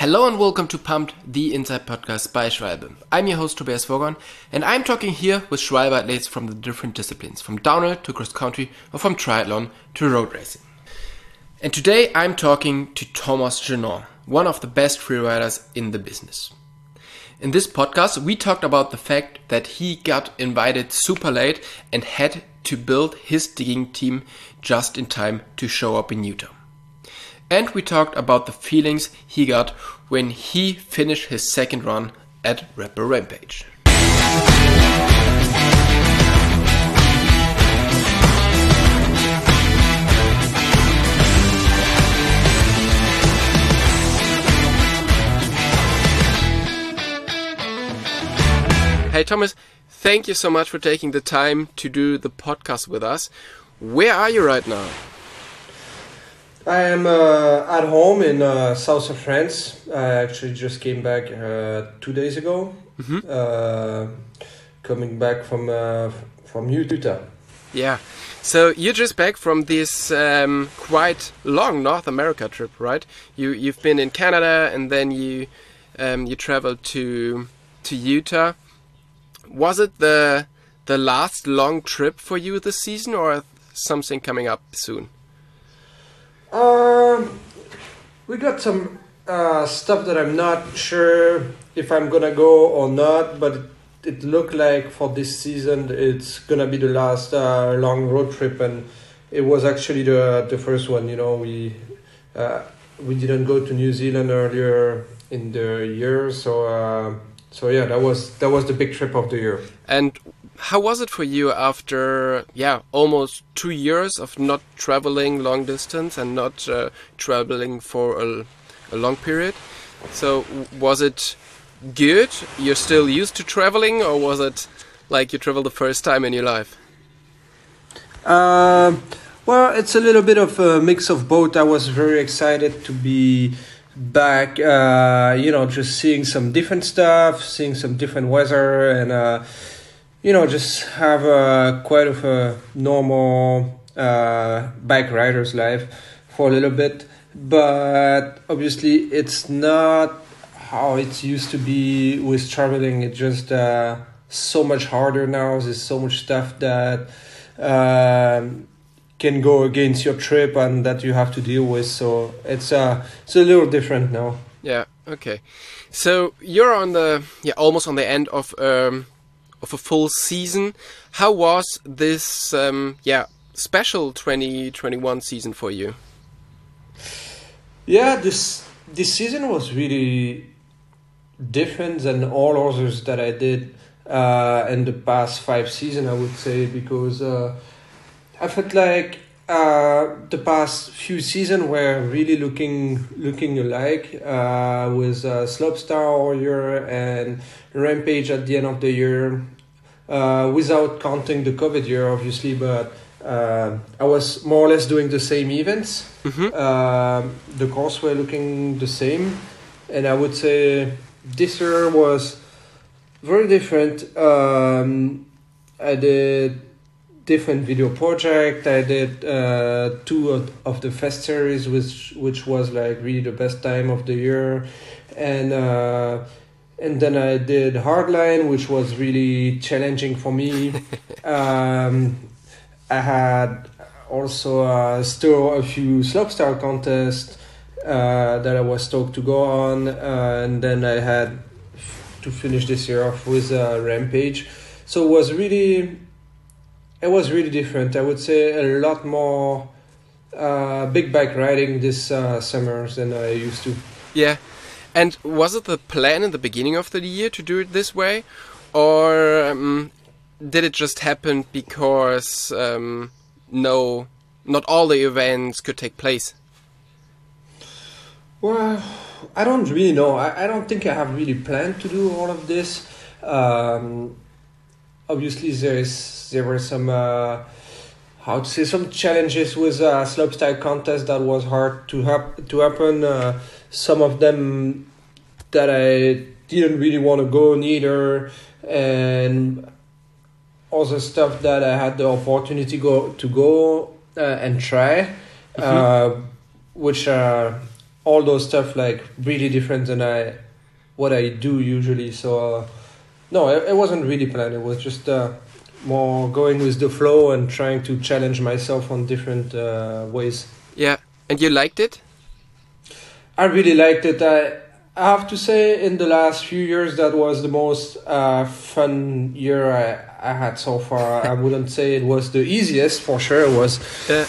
Hello and welcome to Pumped, the Inside Podcast by Schwalbe. I'm your host Tobias Vogon, and I'm talking here with Schwalbe athletes from the different disciplines, from downhill to cross country or from triathlon to road racing. And today I'm talking to Thomas Jeannon, one of the best freeriders in the business. In this podcast we talked about the fact that he got invited super late and had to build his digging team just in time to show up in Utah. And we talked about the feelings he got when he finished his second run at Red Bull Rampage. Hey Thomas, thank you so much for taking the time to do the podcast with us. Where are you right now? I am at home in south of France. I actually just came back 2 days ago. Coming back from Utah. Yeah, so you're just back from this quite long North America trip, right? You've been in Canada and then you traveled to Utah. Was it the last long trip for you this season, or something coming up soon? We got some stuff that I'm not sure if I'm gonna go or not, but it looked like for this season it's gonna be the last long road trip, and it was actually the first one. You know, we didn't go to New Zealand earlier in the year, so yeah, that was the big trip of the year. And how was it for you after almost 2 years of not traveling long distance and not traveling for a long period? So was it good? You're still used to traveling, or was it like you traveled the first time in your life? Well, it's a little bit of a mix of both. I was very excited to be back, just seeing some different stuff, seeing some different weather, and just have quite of a normal bike rider's life for a little bit. But obviously it's not how it used to be with traveling. It's just so much harder now. There's so much stuff that can go against your trip and that you have to deal with. So it's a little different now. Yeah, okay. So you're on the almost on the end of a full season. How was this special 2021 season for you? Yeah, this season was really different than all others that I did in the past 5 seasons, I would say, because I felt like the past few seasons were really looking alike, with Slopestyle all year and Rampage at the end of the year, without counting the COVID year, obviously, but I was more or less doing the same events. The course were looking the same, and I would say this year was very different. I did different video project. I did 2 of the Fest series, which was like really the best time of the year, and then I did Hardline, which was really challenging for me. I had also still a few slopestyle contests that I was stoked to go on, and then I had to finish this year off with Rampage. So it was really different. I would say a lot more big bike riding this summer than I used to. Yeah. And was it the plan in the beginning of the year to do it this way, or did it just happen because not all the events could take place? Well, I don't really know. I don't think I have really planned to do all of this. Obviously, there were some some challenges with slopestyle contest that was hard to happen. Some of them that I didn't really want to go neither, and other stuff that I had the opportunity to go and try, which all those stuff like really different than what I do usually. So no, it wasn't really planned. It was just more going with the flow and trying to challenge myself on different ways. Yeah, and you liked it? I really liked it. I have to say, in the last few years, that was the most fun year I had so far. I wouldn't say it was the easiest, for sure. It was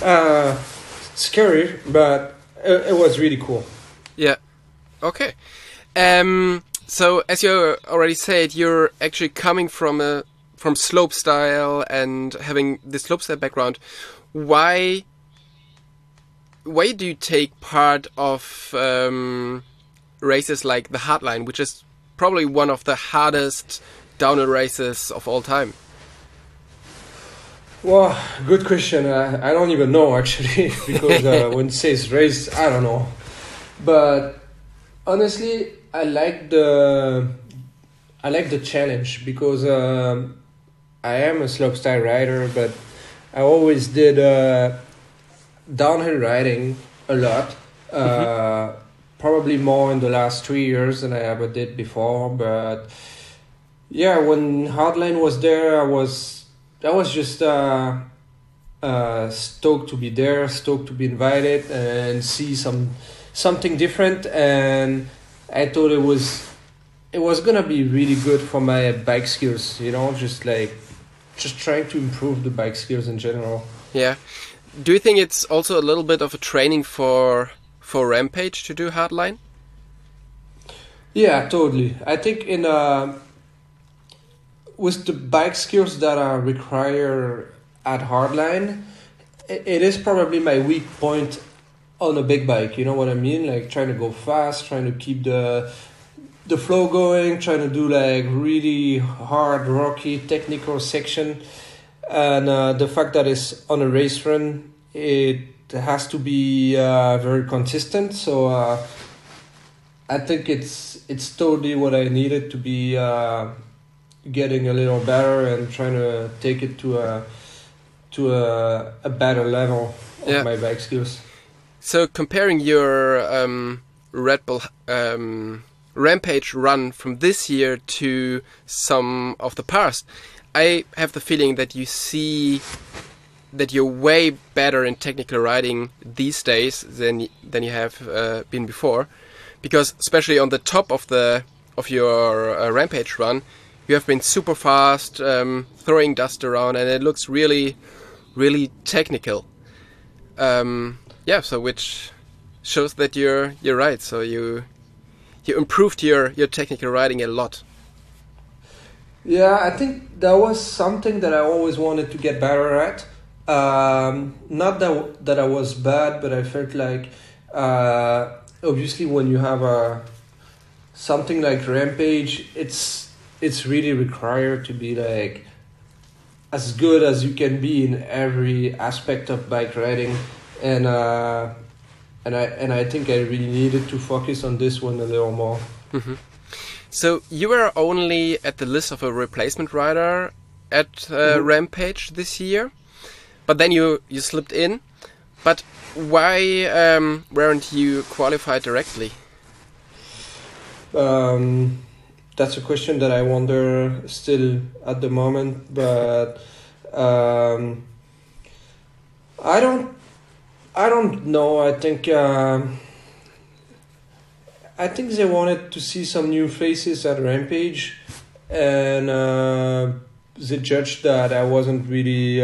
scary, but it was really cool. Yeah. Okay. So, as you already said, you're actually coming from slopestyle and having the slopestyle background. Why do you take part of races like the Hardline, which is probably one of the hardest downhill races of all time? Well, good question. I don't even know actually, because when it says race, I don't know. But honestly, I like the challenge, because I am a slopestyle rider, but I always did downhill riding a lot. Probably more in the last 3 years than I ever did before. But yeah, when Hardline was there, I was just stoked to be there, stoked to be invited and see something different. And I thought it was gonna be really good for my bike skills. Just trying to improve the bike skills in general. Yeah. Do you think it's also a little bit of a training for Rampage to do Hardline? Yeah, totally. I think with the bike skills that are required at Hardline, it is probably my weak point on a big bike. You know what I mean? Like trying to go fast, trying to keep the flow going, trying to do like really hard, rocky, technical section. And the fact that it's on a race run, it has to be very consistent. So I think it's totally what I needed to be getting a little better and trying to take it to a better level of my bike skills. So comparing your Red Bull Rampage run from this year to some of the past, I have the feeling that you see that you're way better in technical riding these days than you have been before, because especially on the top of your Rampage run, you have been super fast, throwing dust around, and it looks really, really technical. So which shows that you're right. So you improved your technical riding a lot. Yeah, I think that was something that I always wanted to get better at. Not that I was bad, but I felt like obviously when you have something like Rampage, it's really required to be like as good as you can be in every aspect of bike riding, and I think I really needed to focus on this one a little more. Mm-hmm. So you were only at the list of a replacement rider at Rampage this year, but then you slipped in. But why weren't you qualified directly? That's a question that I wonder still at the moment, but I don't know. I think they wanted to see some new faces at Rampage, and they judged that I wasn't really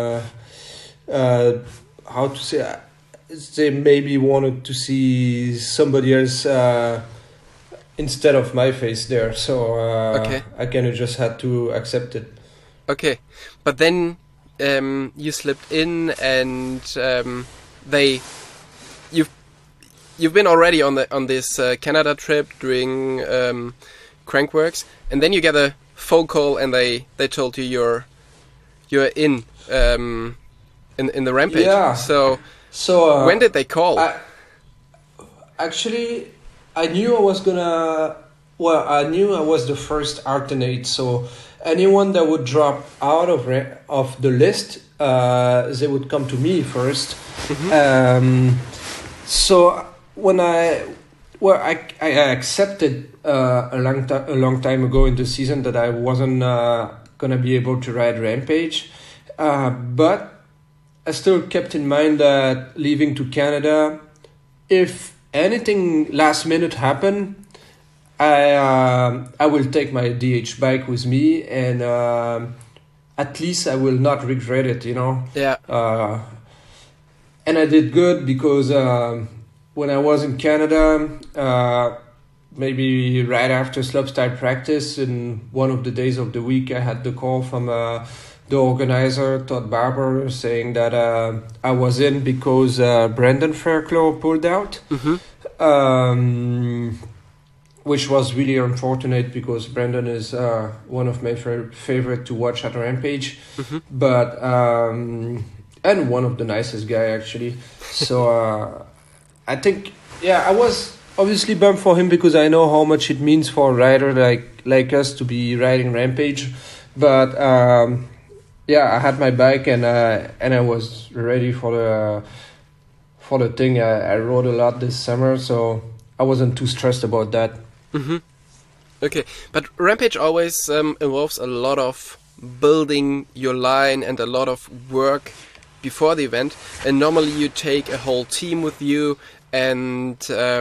how to say. They maybe wanted to see somebody else instead of my face there, so I kind of just had to accept it. Okay, but then you slipped in, and you've been already on this Canada trip doing Crankworx, and then you get a phone call, and they told you you're in the Rampage. Yeah. So when did they call? Actually, I knew I was gonna. Well, I knew I was the first alternate. So anyone that would drop out of the list, they would come to me first. Mm-hmm. So when I accepted a long time ago in the season that I wasn't gonna be able to ride Rampage, but I still kept in mind that leaving to Canada, if anything last minute happened, I will take my DH bike with me, and at least I will not regret it. Yeah. And I did good because when I was in Canada, maybe right after slopestyle practice, in one of the days of the week, I had the call from the organizer, Todd Barber, saying that I was in because Brendan Fairclough pulled out, which was really unfortunate because Brendan is one of my favorite to watch at Rampage, but and one of the nicest guy actually. So I think, I was obviously bummed for him because I know how much it means for a rider like us to be riding Rampage, but I had my bike and I was ready for the thing. I rode a lot this summer, so I wasn't too stressed about that. Okay, but Rampage always involves a lot of building your line and a lot of work before the event, and normally you take a whole team with you, and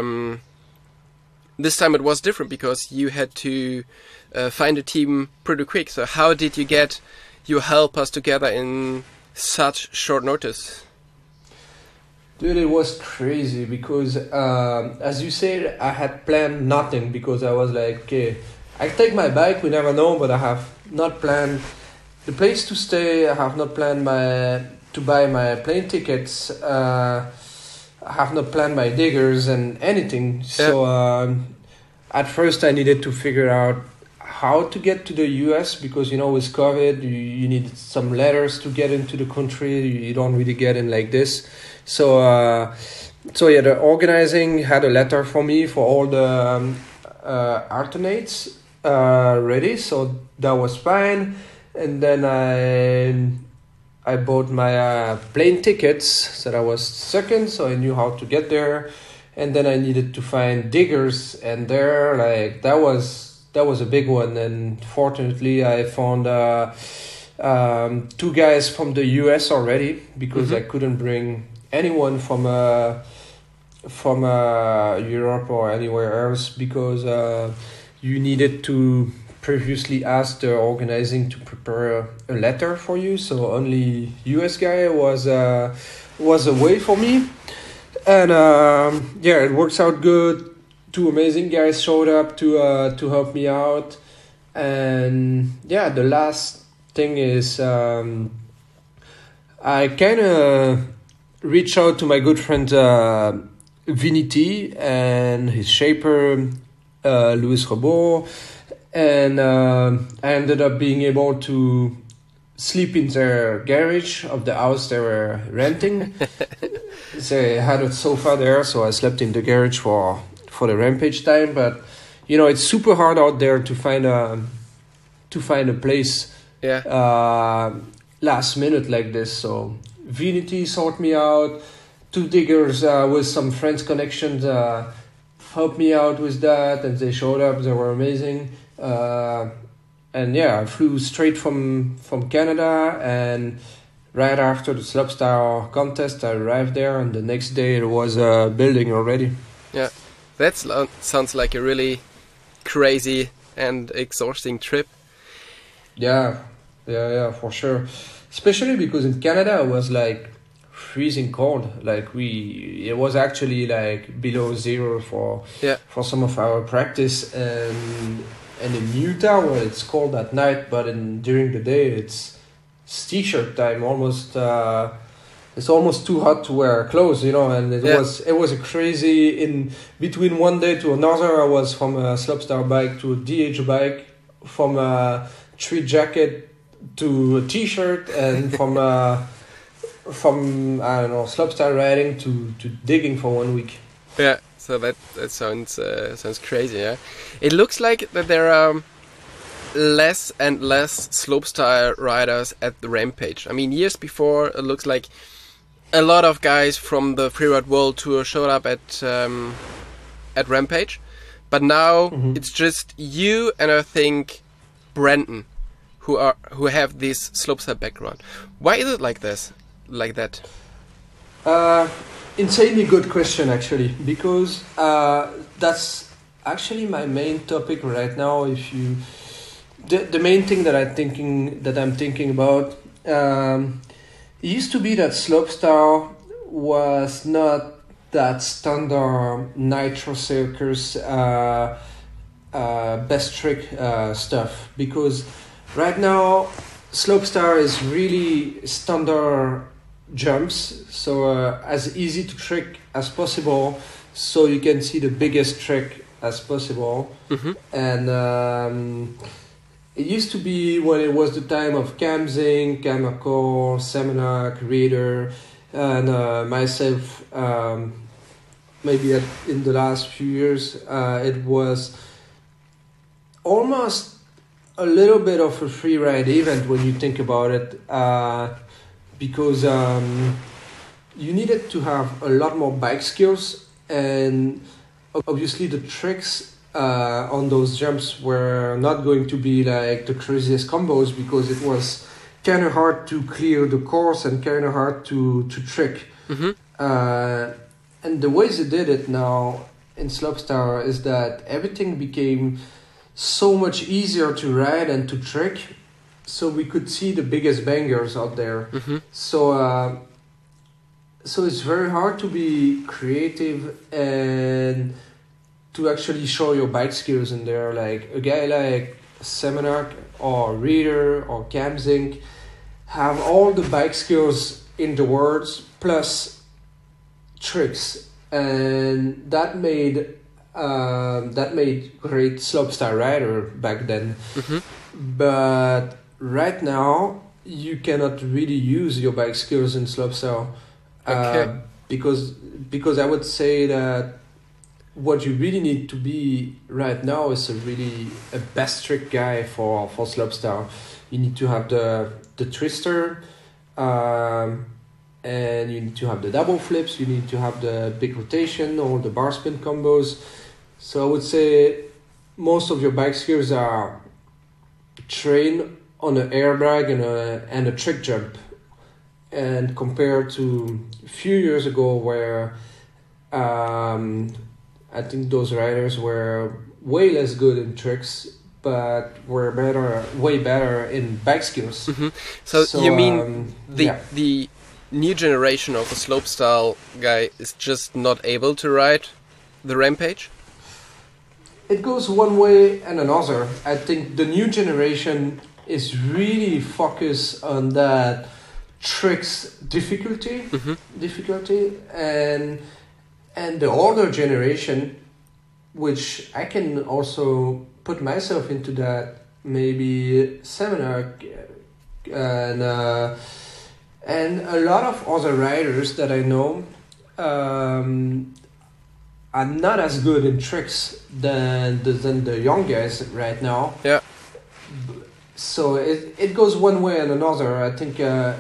this time it was different because you had to find a team pretty quick. So how did you get your helpers together in such short notice? Dude, it was crazy because, as you said, I had planned nothing because I was like, okay, I take my bike, we never know, but I have not planned the place to stay. I have not planned to buy my plane tickets. I have not planned my diggers and anything. So at first I needed to figure out how to get to the US because, with COVID, you need some letters to get into the country. You don't really get in like this. So the organizing had a letter for me for all the alternates ready, so that was fine. And then I bought my plane tickets, so that was second, so I knew how to get there. And then I needed to find diggers, and that was a big one. And fortunately, I found 2 guys from the US already because I couldn't bring anyone from Europe or anywhere else because you needed to previously ask the organizing to prepare a letter for you. So only US guy was a way for me, and it works out good. 2 amazing guys showed up to help me out, and the last thing is I kind of reach out to my good friend Vinny T and his shaper Louis Robot, and I ended up being able to sleep in their garage of the house they were renting. They had a sofa there, so I slept in the garage for the Rampage time. But it's super hard out there to find a place last minute like this. So Vinity sorted me out. 2 diggers with some French connections helped me out with that, and they showed up. They were amazing. And I flew straight from Canada, and right after the slopestyle contest, I arrived there, and the next day it was building already. Yeah, that sounds like a really crazy and exhausting trip. Yeah, for sure. Especially because in Canada it was like freezing cold. It was actually like below 0 for some of our practice, and in Utah where it's cold at night, but during the day it's t-shirt time. Almost it's almost too hot to wear clothes, and it was a crazy. In between one day to another, I was from a slopestyle bike to a DH bike, from a tree jacket to a t-shirt, and from slopestyle riding to digging for 1 week. Yeah, so that sounds crazy. Yeah, it looks like that there are less and less slopestyle riders at the Rampage. I mean, years before, it looks like a lot of guys from the Freeride World Tour showed up at Rampage, but now it's just you and I think Brandon who have this slopestyle background. Why is it like this, like that? Insanely good question, actually, because that's actually my main topic right now. The main thing that I'm thinking about, it used to be that slopestyle was not that standard Nitro Circus best trick stuff, because right now slopestyle is really standard jumps, so as easy to trick as possible, so you can see the biggest trick as possible. And it used to be, when it was the time of Kamzink, Kamakor, Semenak, Raider, and myself, maybe in the last few years, it was almost a little bit of a free ride event when you think about it, because you needed to have a lot more bike skills, and obviously the tricks on those jumps were not going to be like the craziest combos, because it was kind of hard to clear the course and kind of hard to trick. And the ways they did it now in slopestyle is that everything became so much easier to ride and to trick, so we could see the biggest bangers out there. So it's very hard to be creative and to actually show your bike skills in there. Like a guy like Semenak or Reader or Kamzink have all the bike skills in the words plus tricks, and that made great slopestyle rider back then. But right now you cannot really use your bike skills in slopestyle, because I would say that what you really need to be right now is a best trick guy for slopestyle. You need to have the twister, and you need to have the double flips, you need to have the big rotation, all the bar spin combos. So I would say most of your bike skills are trained on an airbag and a trick jump. And compared to a few years ago, where I think those riders were way less good in tricks, but were way better in bike skills. So you mean the new generation of the slopestyle guy is just not able to ride the Rampage? It goes one way and another. I think the new generation is really focused on that tricks difficulty, and the older generation, which I can also put myself into that, maybe Semenak and a lot of other riders that I know are not as good in tricks than the young guys right now. Yeah. So it goes one way and another. I think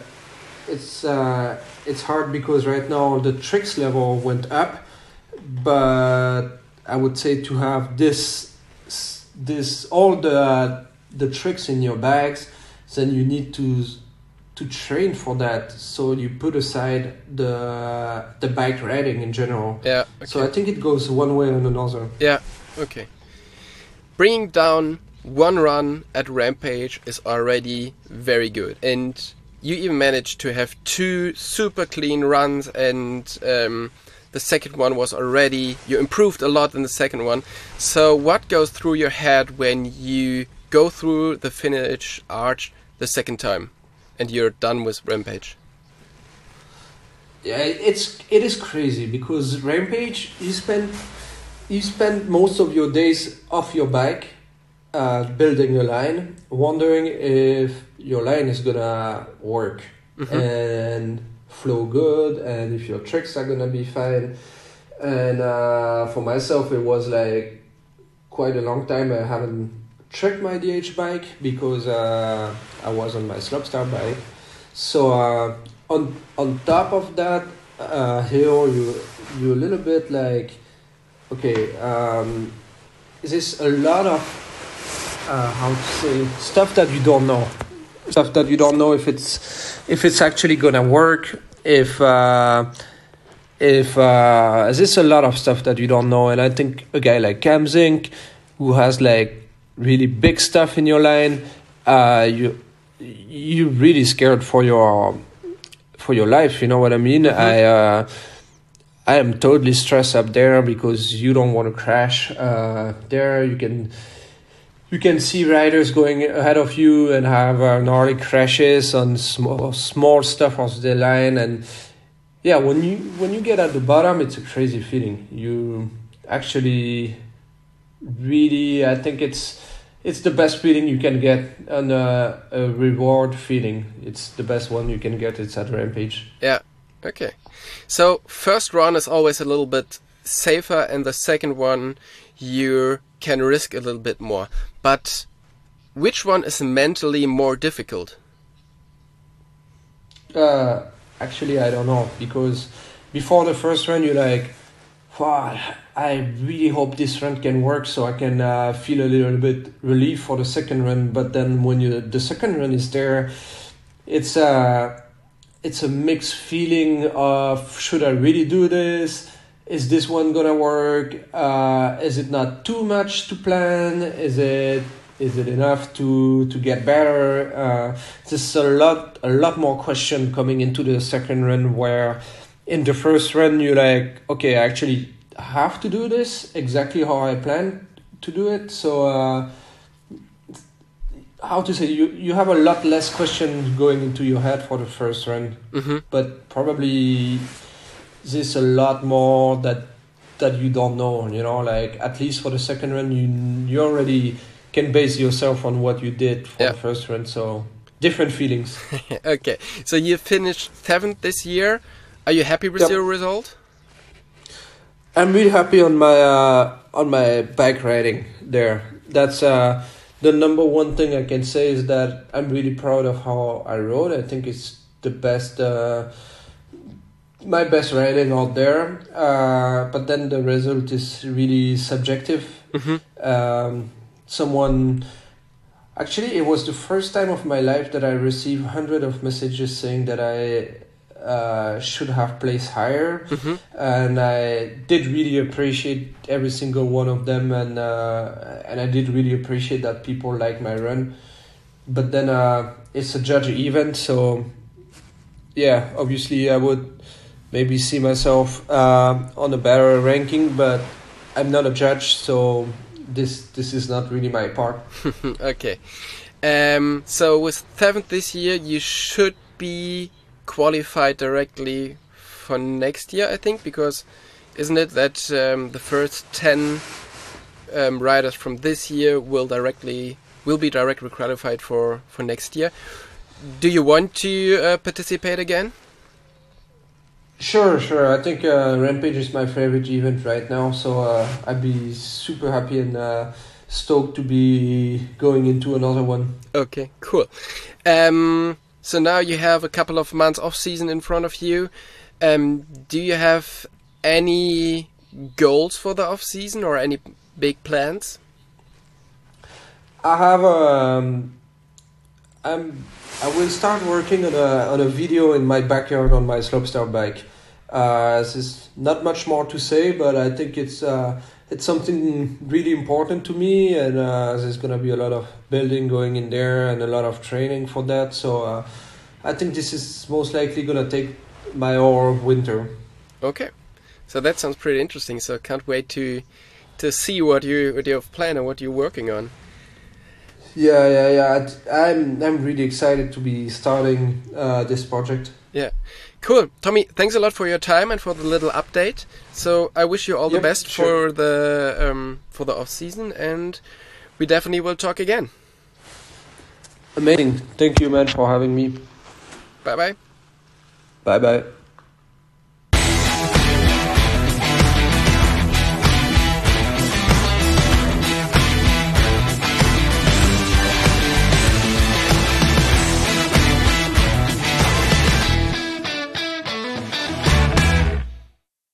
it's hard because right now the tricks level went up, but I would say to have this all the tricks in your bags, then you need to train for that. So you put aside the bike riding in general. Yeah. Okay. So I think it goes one way and another. Yeah. Okay. Bringing down one run at Rampage is already very good, and you even managed to have 2 super clean runs, and the second one was already, you improved a lot in the second one. So what goes through your head when you go through the finish arch the second time and you're done with Rampage? Yeah, it is crazy, because Rampage, you spend most of your days off your bike, building a line, wondering if your line is gonna work and flow good, and if your tricks are gonna be fine. And for myself, it was like quite a long time I haven't tricked my DH bike, because I was on my slopestyle bike. So on top of that, here you a little bit like, okay, this a lot of how to say, stuff that you don't know, if it's actually gonna work, if there's a lot of stuff that you don't know. And I think a guy like Cam Zink, who has like really big stuff in your line, you're really scared for your life, you know what I mean? I am totally stressed up there because you don't want to crash. There you can see riders going ahead of you and have gnarly crashes on small stuff off the line. And yeah, when you get at the bottom, it's a crazy feeling. You actually really, I think it's the best feeling you can get, and a reward feeling. It's the best one you can get. It's at Rampage. Yeah. Okay. So first run is always a little bit safer, and the second one you can risk a little bit more. But which one is mentally more difficult? Actually, I don't know, because before the first run, you're like, wow, I really hope this run can work so I can feel a little bit relief for the second run. But then when the second run is there, it's a mixed feeling of, should I really do this? Is this one gonna work? Is it not too much to plan? Is it enough to get better? There's a lot more question coming into the second run, where in the first run you're like, okay, I actually have to do this exactly how I plan to do it. So how to say, you have a lot less questions going into your head for the first run, but probably there's a lot more that you don't know, you know, like at least for the second run you already can base yourself on what you did for the first run, so different feelings. Okay, so you finished 7th this year. Are you happy with your result? I'm really happy on my bike riding there. That's the number one thing I can say, is that I'm really proud of how I rode. I think it's the best, my best riding out there. But then the result is really subjective. Actually, it was the first time of my life that I received hundreds of messages saying that I should have placed higher, and I did really appreciate every single one of them, and I did really appreciate that people like my run. But then it's a judge event, so yeah, obviously I would maybe see myself on a better ranking, but I'm not a judge, so this is not really my part. Okay, so with 7th this year, you should be qualified directly for next year, I think, because isn't it that the first 10 riders from this year will be directly qualified for next year? Do you want to participate again? Sure. I think Rampage is my favorite event right now, so I'd be super happy and stoked to be going into another one. Okay, cool. So now you have a couple of months off season in front of you. Do you have any goals for the off season or any big plans? I have I will start working on a video in my backyard on my slopestyle bike. There's not much more to say, but I think it's something really important to me, and there's gonna be a lot of building going in there and a lot of training for that. So I think this is most likely gonna take my whole winter. Okay, so that sounds pretty interesting. So I can't wait to see what you have planned and what you're working on. Yeah. I'm really excited to be starting this project. Yeah, cool. Tommy, thanks a lot for your time and for the little update. So I wish you all the best for the off season, and we definitely will talk again. Amazing. Thank you, man, for having me. Bye bye. Bye bye.